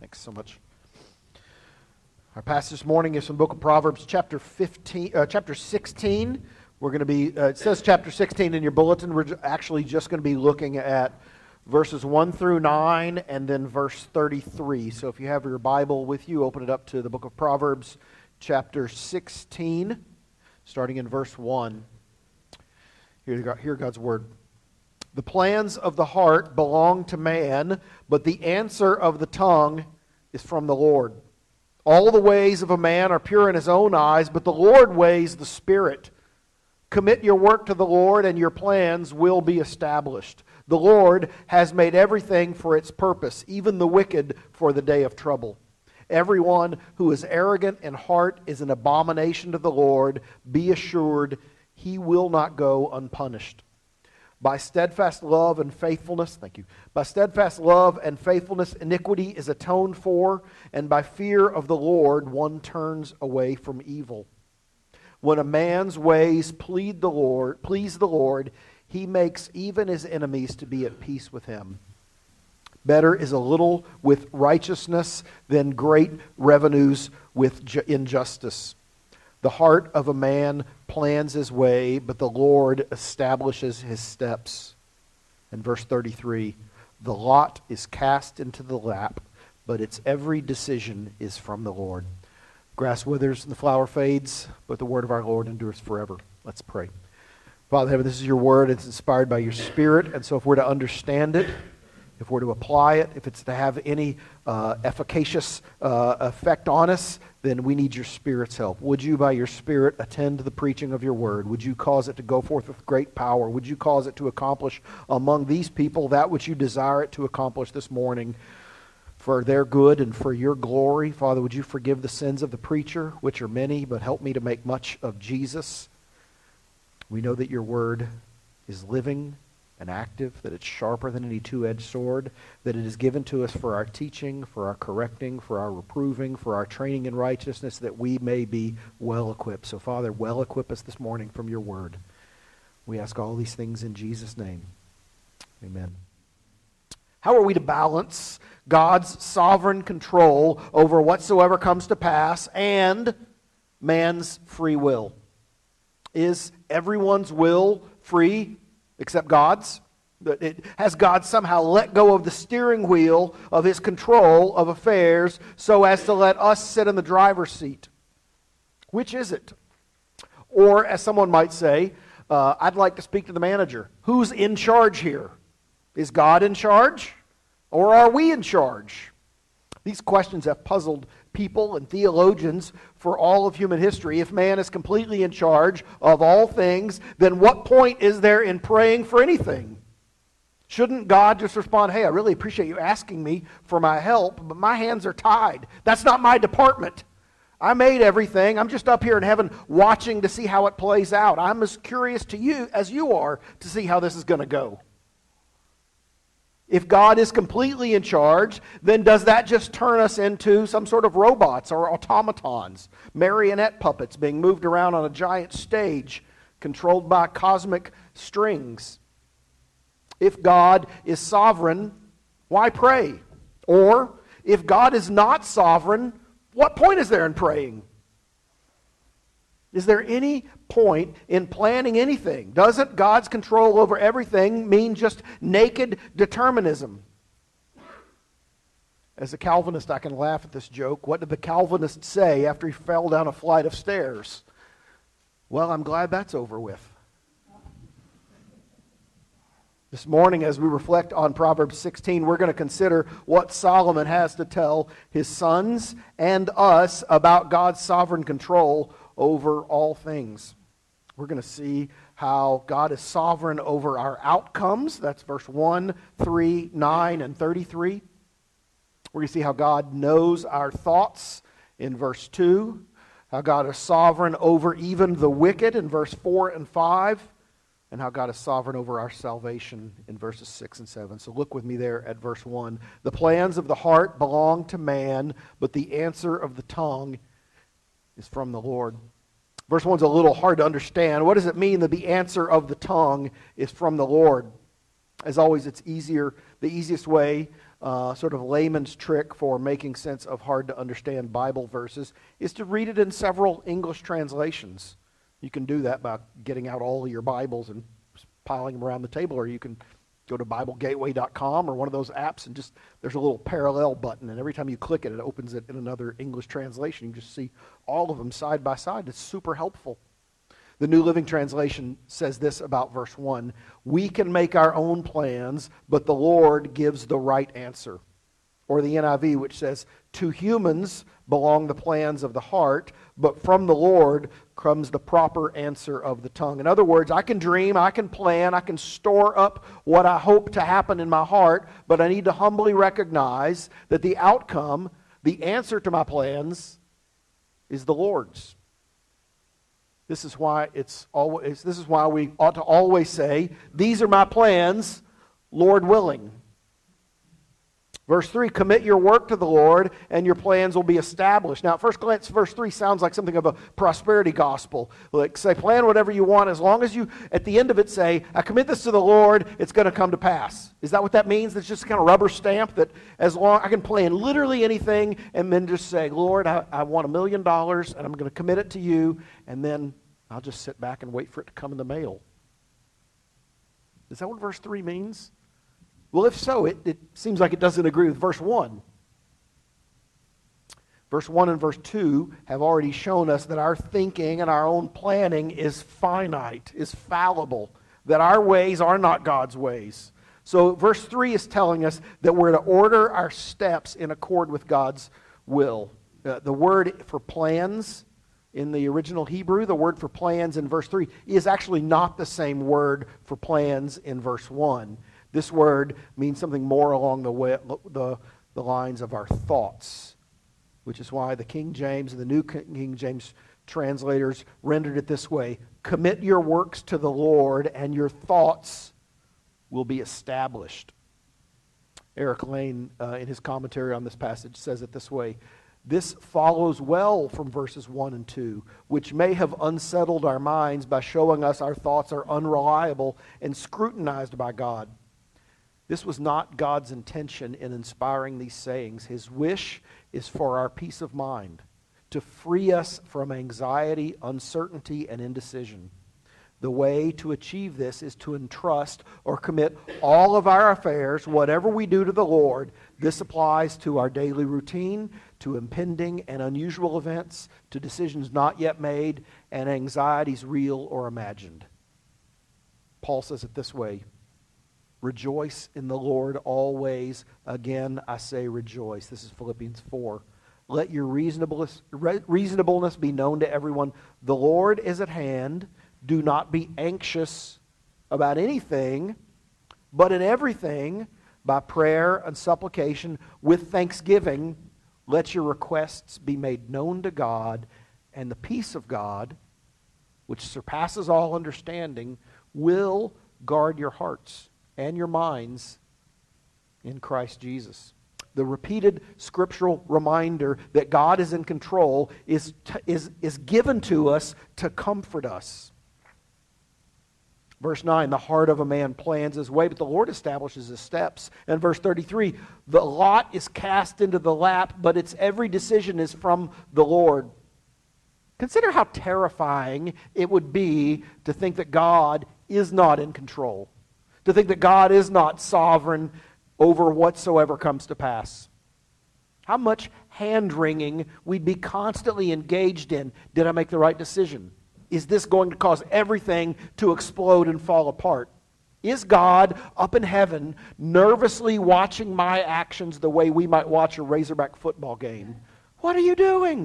Thanks so much. Our passage this morning is from the book of Proverbs, chapter 16. We're going to be, it says chapter 16 in your bulletin. We're actually just going to be looking at verses 1 through 9 and then verse 33. So if you have your Bible with you, open it up to the book of Proverbs, chapter 16, starting in verse 1. Hear God's word. The plans of the heart belong to man, but the answer of the tongue is from the Lord. All the ways of a man are pure in his own eyes, but the Lord weighs the spirit. Commit your work to the Lord, and your plans will be established. The Lord has made everything for its purpose, even the wicked for the day of trouble. Everyone who is arrogant in heart is an abomination to the Lord. Be assured, he will not go unpunished. By steadfast love and faithfulness, by steadfast love and faithfulness, iniquity is atoned for, and by fear of the Lord, one turns away from evil. When a man's ways please the Lord, he makes even his enemies to be at peace with him. Better is a little with righteousness than great revenues with injustice. The heart of a man plans his way, but the Lord establishes his steps. And verse 33, the lot is cast into the lap, but its every decision is from the Lord. Grass withers and the flower fades, but the word of our Lord endures forever. Let's pray. Father in heaven, this is your word. It's inspired by your Spirit, and so if we're to understand it, if we're to apply it, if it's to have any efficacious effect on us, then we need your Spirit's help. Would you, by your Spirit, attend to the preaching of your word? Would you cause it to go forth with great power? Would you cause it to accomplish among these people that which you desire it to accomplish this morning for their good and for your glory? Father, would you forgive the sins of the preacher, which are many, but help me to make much of Jesus. We know that your word is living and active, that it's sharper than any two-edged sword, that it is given to us for our teaching, for our correcting, for our reproving, for our training in righteousness, that we may be well-equipped. So, Father, well-equip us this morning from your word. We ask all these things in Jesus' name. Amen. How are we to balance God's sovereign control over whatsoever comes to pass and man's free will? Is everyone's will free except God's? Has God somehow let go of the steering wheel of his control of affairs so as to let us sit in the driver's seat? Which is it? Or, as someone might say, I'd like to speak to the manager. Who's in charge here? Is God in charge? Or are we in charge? These questions have puzzled people and theologians for all of human history. If man is completely in charge of all things, then what point is there in praying for anything? Shouldn't God just respond, hey, I really appreciate you asking me for my help, but my hands are tied. That's not my department. I made everything. I'm just up here in heaven watching to see how it plays out. I'm as curious to you as you are to see how this is going to go. If God is completely in charge, then does that just turn us into some sort of robots or automatons, marionette puppets being moved around on a giant stage, controlled by cosmic strings? If God is sovereign, why pray? Or, if God is not sovereign, what point is there in praying? Is there any point in planning anything? Doesn't God's control over everything mean just naked determinism? As a Calvinist, I can laugh at this joke. What did the Calvinist say after he fell down a flight of stairs? Well, I'm glad that's over with. This morning, as we reflect on Proverbs 16, we're going to consider what Solomon has to tell his sons and us about God's sovereign control over all things. We're going to see how God is sovereign over our outcomes. That's verse 1, 3, 9, and 33. We're going to see how God knows our thoughts in verse 2. How God is sovereign over even the wicked in verse 4 and 5. And how God is sovereign over our salvation in verses 6 and 7. So look with me there at verse 1. The plans of the heart belong to man, but the answer of the tongue is from the Lord. Verse 1 is a little hard to understand. What does it mean that the answer of the tongue is from the Lord? As always, it's easier. The easiest way sort of layman's trick for making sense of hard to understand Bible verses is to read it in several English translations. You can do that by getting out all of your Bibles and piling them around the table, or you can go to BibleGateway.com or one of those apps and just, there's a little parallel button, and every time you click it, it opens it in another English translation. You just see all of them side by side. It's super helpful. The New Living Translation says this about verse 1. We can make our own plans, but the Lord gives the right answer. Or the NIV, which says, to humans belong the plans of the heart, but from the Lord comes the proper answer of the tongue. In other words, I can dream, I can plan, I can store up what I hope to happen in my heart, but I need to humbly recognize that the outcome, the answer to my plans, is the Lord's. This is why we ought to always say, these are my plans, Lord willing. Verse 3, commit your work to the Lord and your plans will be established. Now, at first glance, verse 3 sounds like something of a prosperity gospel. Like, say, plan whatever you want as long as you, at the end of it, say, I commit this to the Lord, it's going to come to pass. Is that what that means? It's just kind of rubber stamp that as long, I can plan literally anything and then just say, Lord, I want $1 million and I'm going to commit it to you, and then I'll just sit back and wait for it to come in the mail. Is that what verse 3 means? Well, if so, it seems like it doesn't agree with verse 1. Verse 1 and verse 2 have already shown us that our thinking and our own planning is finite, is fallible, that our ways are not God's ways. So verse 3 is telling us that we're to order our steps in accord with God's will. The word for plans in the original Hebrew, the word for plans in verse 3 is actually not the same word for plans in verse 1. This word means something more along the lines of our thoughts, which is why the King James and the New King James translators rendered it this way: commit your works to the Lord and your thoughts will be established. Eric Lane, in his commentary on this passage, says it this way: this follows well from verses 1 and 2, which may have unsettled our minds by showing us our thoughts are unreliable and scrutinized by God. This was not God's intention in inspiring these sayings. His wish is for our peace of mind, to free us from anxiety, uncertainty, and indecision. The way to achieve this is to entrust or commit all of our affairs, whatever we do, to the Lord. This applies to our daily routine, to impending and unusual events, to decisions not yet made, and anxieties real or imagined. Paul says it this way: rejoice in the Lord always. Again, I say rejoice. This is Philippians 4. Let your reasonableness be known to everyone. The Lord is at hand. Do not be anxious about anything, but in everything, by prayer and supplication, with thanksgiving, let your requests be made known to God, and the peace of God, which surpasses all understanding, will guard your hearts and your minds in Christ Jesus. The repeated scriptural reminder that God is in control is given to us to comfort us. Verse 9, the heart of a man plans his way, but the Lord establishes his steps. And verse 33, the lot is cast into the lap, but its every decision is from the Lord. Consider how terrifying it would be to think that God is not in control, to think that God is not sovereign over whatsoever comes to pass. How much hand-wringing we'd be constantly engaged in. Did I make the right decision? Is this going to cause everything to explode and fall apart? Is God up in heaven nervously watching my actions the way we might watch a Razorback football game? What are you doing?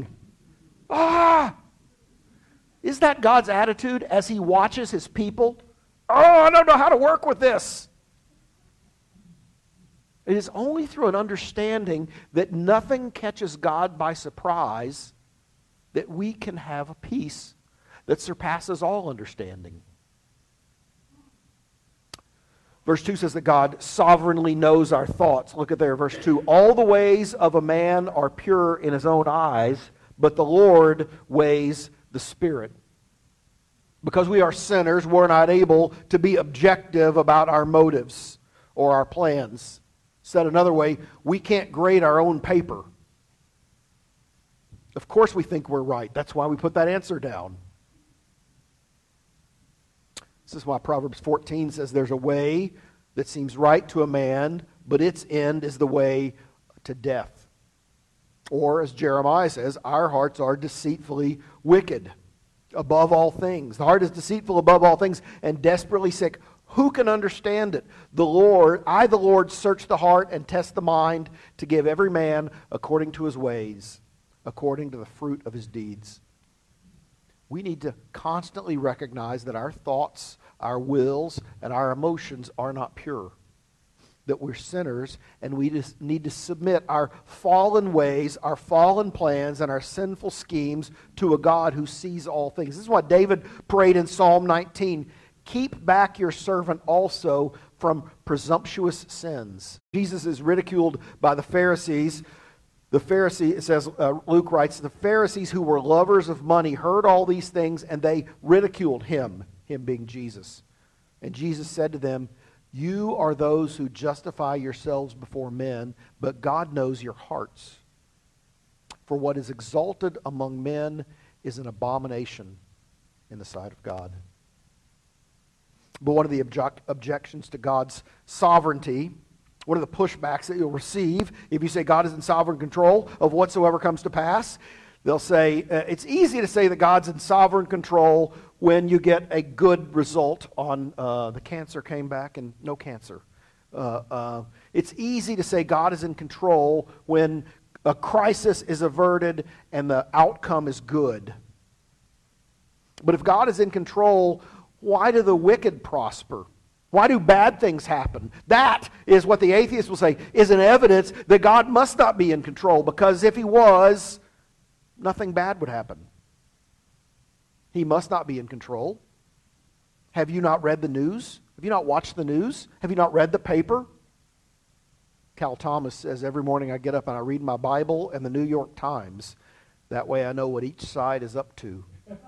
Is that God's attitude as He watches His people? I don't know how to work with this. It is only through an understanding that nothing catches God by surprise that we can have a peace that surpasses all understanding. Verse 2 says that God sovereignly knows our thoughts. Look at there, verse 2. All the ways of a man are pure in his own eyes, but the Lord weighs the Spirit. Because we are sinners, we're not able to be objective about our motives or our plans. Said another way, we can't grade our own paper. Of course we think we're right. That's why we put that answer down. This is why Proverbs 14 says there's a way that seems right to a man, but its end is the way to death. Or, as Jeremiah says, our hearts are deceitfully wicked above all things. The heart is deceitful above all things and desperately sick. Who can understand it? The Lord, search the heart and test the mind to give every man according to his ways, according to the fruit of his deeds. We need to constantly recognize that our thoughts, our wills, and our emotions are not pure. That we're sinners, and we just need to submit our fallen ways, our fallen plans, and our sinful schemes to a God who sees all things. This is what David prayed in Psalm 19. Keep back your servant also from presumptuous sins. Jesus is ridiculed by the Pharisees. The Pharisee, it says, Luke writes, the Pharisees who were lovers of money heard all these things, and they ridiculed him being Jesus. And Jesus said to them, you are those who justify yourselves before men, but God knows your hearts. For what is exalted among men is an abomination in the sight of God. But one of the objections to God's sovereignty, one of the pushbacks that you'll receive if you say God is in sovereign control of whatsoever comes to pass, they'll say, it's easy to say that God's in sovereign control when you get a good result on the cancer came back and no cancer. It's easy to say God is in control when a crisis is averted and the outcome is good. But if God is in control, why do the wicked prosper? Why do bad things happen? That is what the atheist will say is an evidence that God must not be in control, because if he was, nothing bad would happen. He must not be in control. Have you not read the news? Have you not watched the news? Have you not read the paper? Cal Thomas says, every morning I get up and I read my Bible and the New York Times. That way I know what each side is up to.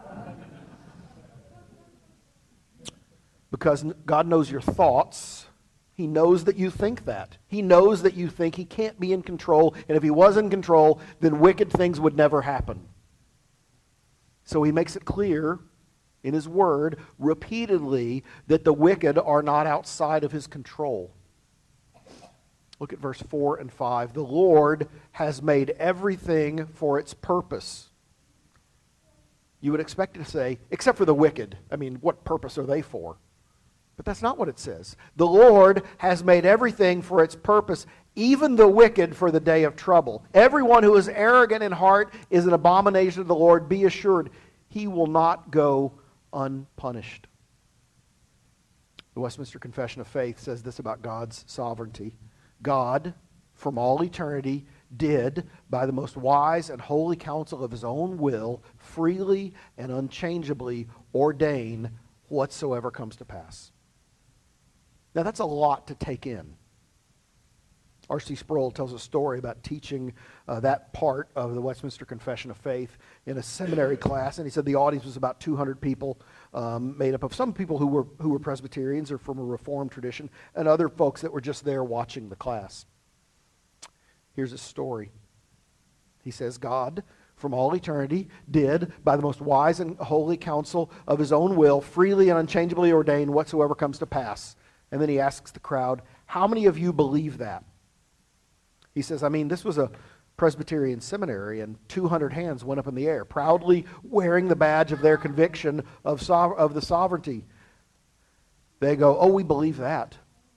Because God knows your thoughts. He knows that you think that. He knows that you think he can't be in control, and if he was in control, then wicked things would never happen. So he makes it clear in his word repeatedly that the wicked are not outside of his control. Look at verse 4 and 5. The Lord has made everything for its purpose. You would expect it to say, except for the wicked. I mean, what purpose are they for? But that's not what it says. The Lord has made everything for its purpose, even the wicked for the day of trouble. Everyone who is arrogant in heart is an abomination to the Lord. Be assured, he will not go unpunished. The Westminster Confession of Faith says this about God's sovereignty. God, from all eternity, did, by the most wise and holy counsel of his own will, freely and unchangeably ordain whatsoever comes to pass. Now that's a lot to take in. R.C. Sproul tells a story about teaching that part of the Westminster Confession of Faith in a seminary class, and he said the audience was about 200 people, made up of some people who were Presbyterians or from a Reformed tradition, and other folks that were just there watching the class. Here's his story. He says, God, from all eternity, did, by the most wise and holy counsel of his own will, freely and unchangeably ordain whatsoever comes to pass. And then he asks the crowd, how many of you believe that? He says, this was a Presbyterian seminary, and 200 hands went up in the air, proudly wearing the badge of their conviction of the sovereignty. They go, oh, we believe that.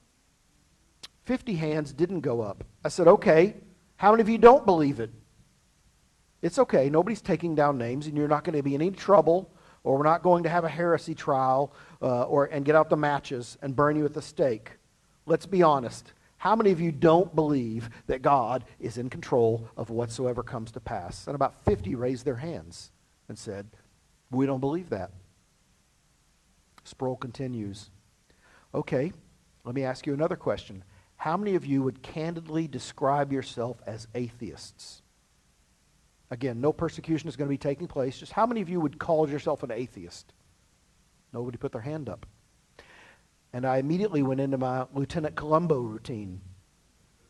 50 hands didn't go up. I said, okay, how many of you don't believe it? It's okay, nobody's taking down names, and you're not going to be in any trouble, or we're not going to have a heresy trial and get out the matches and burn you at the stake. Let's be honest. How many of you don't believe that God is in control of whatsoever comes to pass? And about 50 raised their hands and said, we don't believe that. Sproul continues, okay, let me ask you another question. How many of you would candidly describe yourself as atheists? Again, no persecution is going to be taking place. Just how many of you would call yourself an atheist? Nobody put their hand up. And I immediately went into my Lieutenant Columbo routine.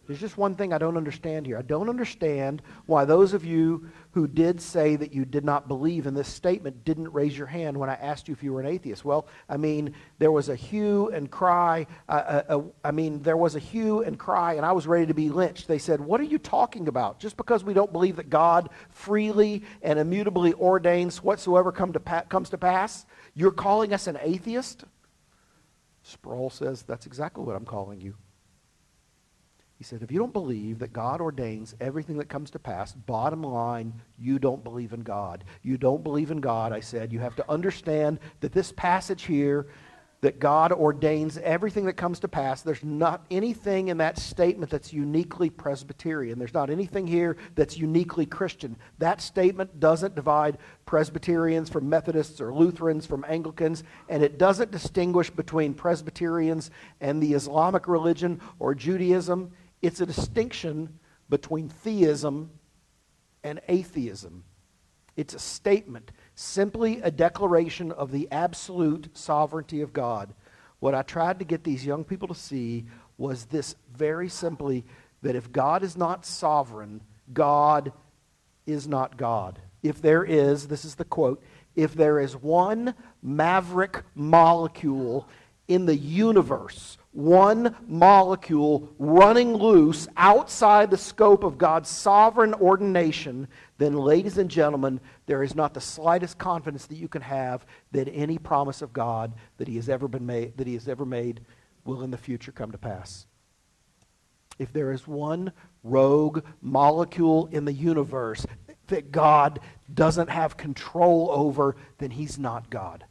There's just one thing I don't understand here. I don't understand why those of you who did say that you did not believe in this statement didn't raise your hand when I asked you if you were an atheist. Well, I mean, there was a hue and cry. There was a hue and cry, and I was ready to be lynched. They said, what are you talking about? Just because we don't believe that God freely and immutably ordains whatsoever comes to pass, you're calling us an atheist? Sproul says, that's exactly what I'm calling you. He said, if you don't believe that God ordains everything that comes to pass, bottom line, you don't believe in God. You don't believe in God, I said. You have to understand that this passage here, that God ordains everything that comes to pass, there's not anything in that statement that's uniquely Presbyterian. There's not anything here that's uniquely Christian. That statement doesn't divide Presbyterians from Methodists or Lutherans from Anglicans, and it doesn't distinguish between Presbyterians and the Islamic religion or Judaism. It's a distinction between theism and atheism. It's a statement, simply a declaration of the absolute sovereignty of God. What I tried to get these young people to see was this very simply, that if God is not sovereign, God is not God. If there is, this is the quote, if there is one maverick molecule in the universe, one molecule running loose outside the scope of God's sovereign ordination, then, ladies and gentlemen, there is not the slightest confidence that you can have that any promise of God that He has ever made will in the future come to pass. If there is one rogue molecule in the universe that God doesn't have control over, then He's not God.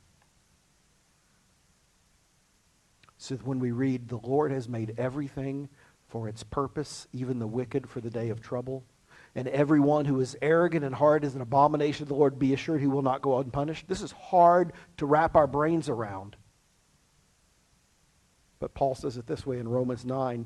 So when we read, the Lord has made everything for its purpose, even the wicked for the day of trouble, and everyone who is arrogant in heart is an abomination to the Lord, be assured He will not go unpunished. This is hard to wrap our brains around. But Paul says it this way in Romans 9.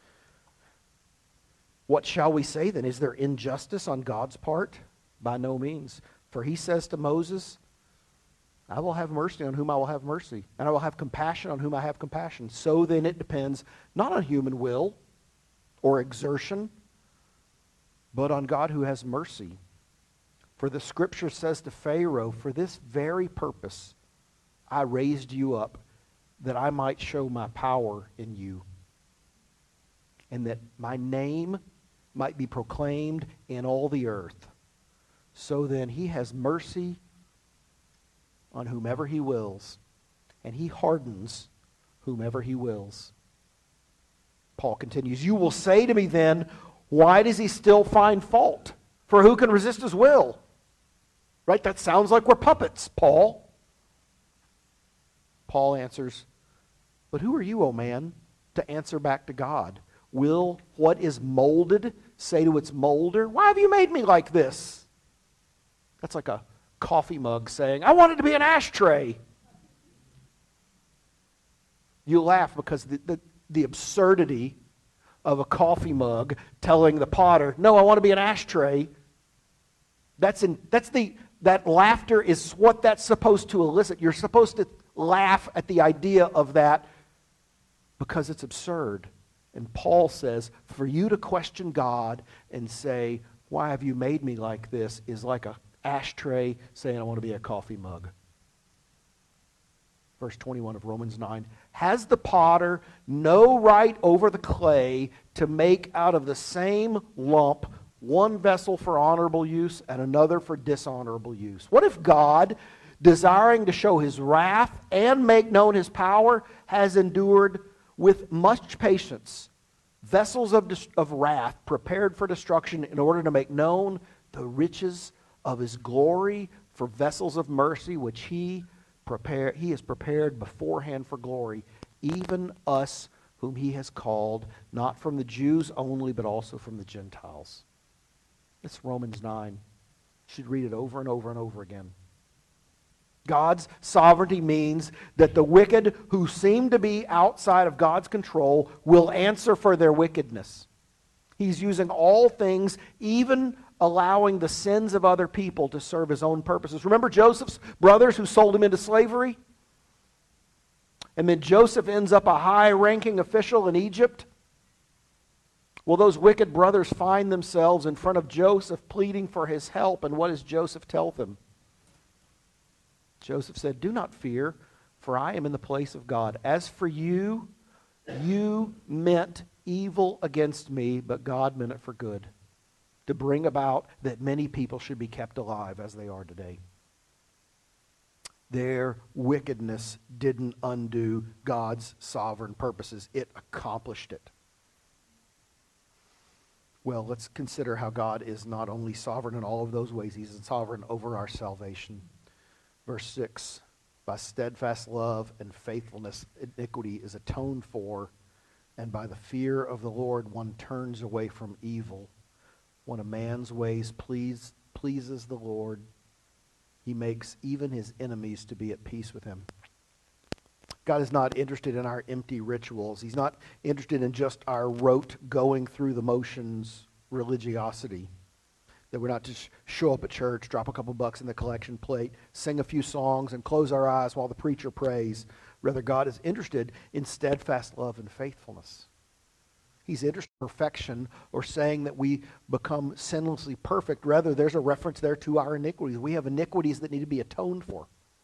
What shall we say then? Is there injustice on God's part? By no means. For He says to Moses, I will have mercy on whom I will have mercy, and I will have compassion on whom I have compassion. So then it depends not on human will or exertion, but on God who has mercy. For the Scripture says to Pharaoh, for this very purpose I raised you up, that I might show my power in you, and that my name might be proclaimed in all the earth. So then He has mercy on whomever He wills, and He hardens whomever He wills. Paul continues, you will say to me then, why does He still find fault? For who can resist His will? Right? That sounds like we're puppets, Paul. Paul answers, but who are you, O man, to answer back to God? Will what is molded say to its molder, why have you made me like this? That's like a coffee mug saying, I want it to be an ashtray. You laugh because the absurdity of a coffee mug telling the potter, no, I want to be an ashtray. That laughter is what that's supposed to elicit. You're supposed to laugh at the idea of that because it's absurd. And Paul says, for you to question God and say, why have you made me like this, is like a ashtray saying, I want to be a coffee mug. Verse 21 of Romans 9. Has the potter no right over the clay to make out of the same lump one vessel for honorable use and another for dishonorable use? What if God, desiring to show His wrath and make known His power, has endured with much patience vessels of wrath prepared for destruction in order to make known the riches of His glory for vessels of mercy, which He has prepared beforehand for glory, even us whom He has called, not from the Jews only, but also from the Gentiles. It's Romans 9. You should read it over and over and over again. God's sovereignty means that the wicked who seem to be outside of God's control will answer for their wickedness. He's using all things, even allowing the sins of other people to serve His own purposes. Remember Joseph's brothers who sold him into slavery? And then Joseph ends up a high-ranking official in Egypt. Will those wicked brothers find themselves in front of Joseph pleading for his help? And what does Joseph tell them? Joseph said, "Do not fear, for I am in the place of God. As for you, you meant evil against me, but God meant it for good, to bring about that many people should be kept alive as they are today." Their wickedness didn't undo God's sovereign purposes. It accomplished it. Well, let's consider how God is not only sovereign in all of those ways, He's sovereign over our salvation. Verse 6, by steadfast love and faithfulness, iniquity is atoned for, and by the fear of the Lord one turns away from evil. When a man's ways pleases the Lord, He makes even his enemies to be at peace with him. God is not interested in our empty rituals. He's not interested in just our rote going through the motions religiosity. That we're not just show up at church, drop a couple bucks in the collection plate, sing a few songs, and close our eyes while the preacher prays. Rather, God is interested in steadfast love and faithfulness. He's interested in perfection, or saying that we become sinlessly perfect. Rather, there's a reference there to our iniquities. We have iniquities that need to be atoned for.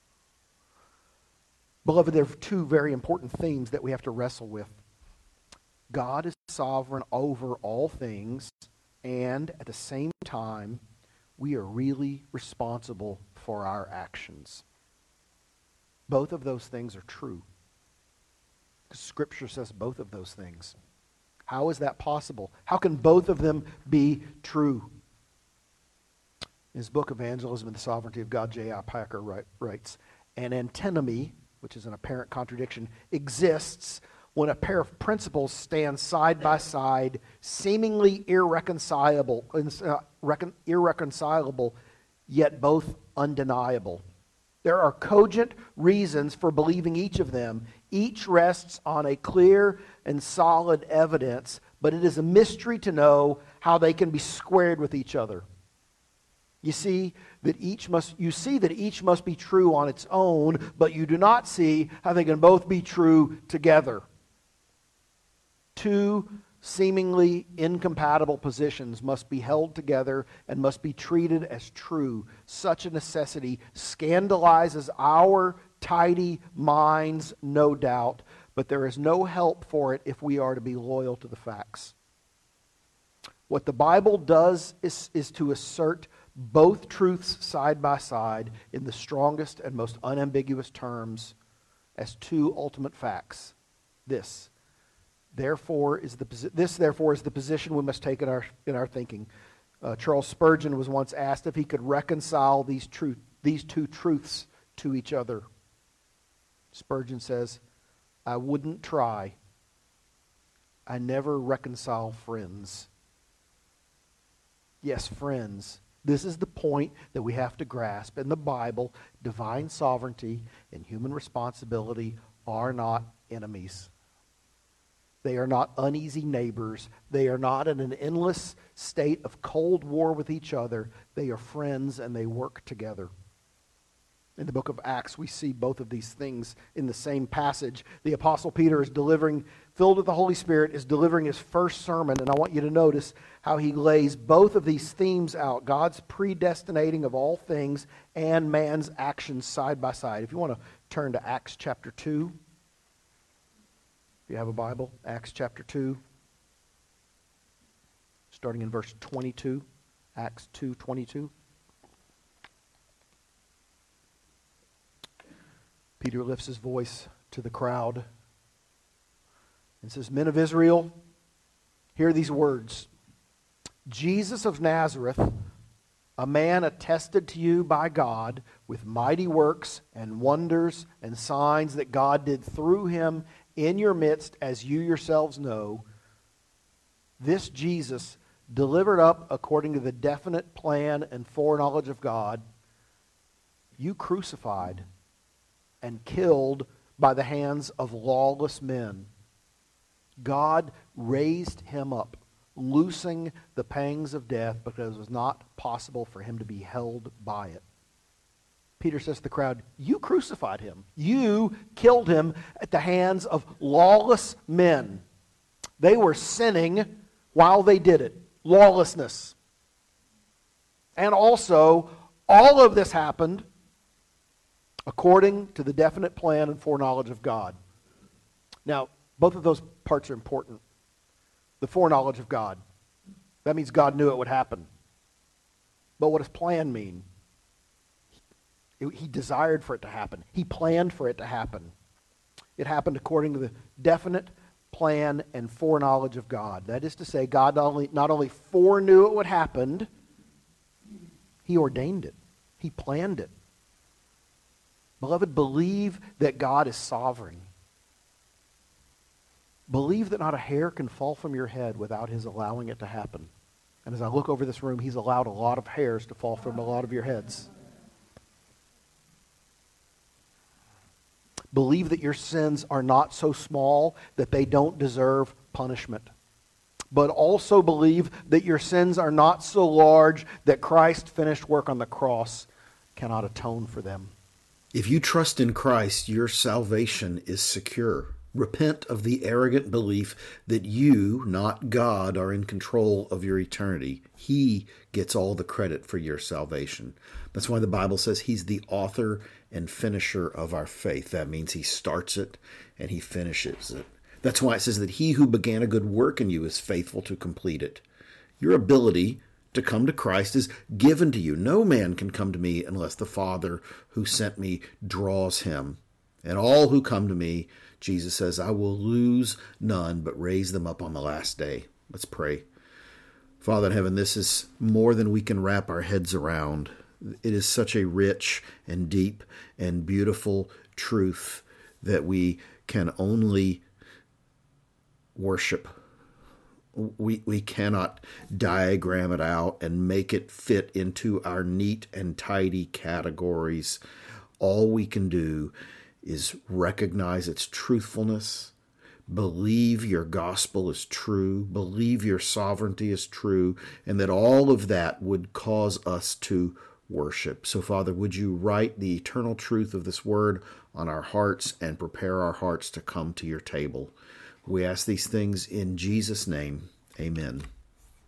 Beloved, there are two very important themes that we have to wrestle with. God is sovereign over all things, and at the same time, we are really responsible for our actions. Both of those things are true. Scripture says both of those things. How is that possible? How can both of them be true? In his book, Evangelism and the Sovereignty of God, J.I. Packer writes, "An antinomy," which is an apparent contradiction, exists when a pair of principles stand side by side, seemingly irreconcilable, yet both undeniable. There are cogent reasons for believing each of them. Each rests on a clear and solid evidence, but it is a mystery to know how they can be squared with each other. You see that each must be true on its own, but you do not see how they can both be true together. Two seemingly incompatible positions must be held together and must be treated as true. Such a necessity scandalizes our tidy minds, no doubt, but there is no help for it if we are to be loyal to the facts. What the Bible does is to assert both truths side by side in the strongest and most unambiguous terms as two ultimate facts. This, therefore, is the position we must take in our thinking. Charles Spurgeon was once asked if he could reconcile these two truths to each other. Spurgeon says, "I wouldn't try. I never reconcile friends." Yes, friends. This is the point that we have to grasp. In the Bible, divine sovereignty and human responsibility are not enemies. They are not uneasy neighbors. They are not in an endless state of cold war with each other. They are friends, and they work together. In the book of Acts, we see both of these things in the same passage. The Apostle Peter is filled with the Holy Spirit, is delivering his first sermon, and I want you to notice how he lays both of these themes out, God's predestinating of all things and man's actions side by side. If you want to turn to Acts chapter 2, if you have a Bible, Acts chapter 2, starting in verse 22, Acts 2:22. Peter lifts his voice to the crowd and says, "Men of Israel, hear these words. Jesus of Nazareth, a man attested to you by God with mighty works and wonders and signs that God did through him in your midst, as you yourselves know, this Jesus, delivered up according to the definite plan and foreknowledge of God, you crucified and killed by the hands of lawless men. God raised him up, loosing the pangs of death, because it was not possible for him to be held by it." Peter says to the crowd, "You crucified him. You killed him at the hands of lawless men. They were sinning while they did it. Lawlessness. And also, all of this happened according to the definite plan and foreknowledge of God. Now, both of those parts are important. The foreknowledge of God. That means God knew it would happen. But what does plan mean? He desired for it to happen. He planned for it to happen. It happened according to the definite plan and foreknowledge of God. That is to say, God not only foreknew it would happen, He ordained it. He planned it. Beloved, believe that God is sovereign. Believe that not a hair can fall from your head without His allowing it to happen. And as I look over this room, He's allowed a lot of hairs to fall from a lot of your heads. Believe that your sins are not so small that they don't deserve punishment. But also believe that your sins are not so large that Christ's finished work on the cross cannot atone for them. If you trust in Christ, your salvation is secure. Repent of the arrogant belief that you, not God, are in control of your eternity. He gets all the credit for your salvation. That's why the Bible says He's the author and finisher of our faith. That means He starts it and He finishes it. That's why it says that He who began a good work in you is faithful to complete it. Your ability to come to Christ is given to you. No man can come to me unless the Father who sent me draws him. And all who come to me, Jesus says, I will lose none, but raise them up on the last day. Let's pray. Father in heaven, this is more than we can wrap our heads around. It is such a rich and deep and beautiful truth that we can only worship. We cannot diagram it out and make it fit into our neat and tidy categories. All we can do is recognize its truthfulness, believe your gospel is true, believe your sovereignty is true, and that all of that would cause us to worship. So, Father, would you write the eternal truth of this word on our hearts and prepare our hearts to come to your table? We ask these things in Jesus' name. Amen.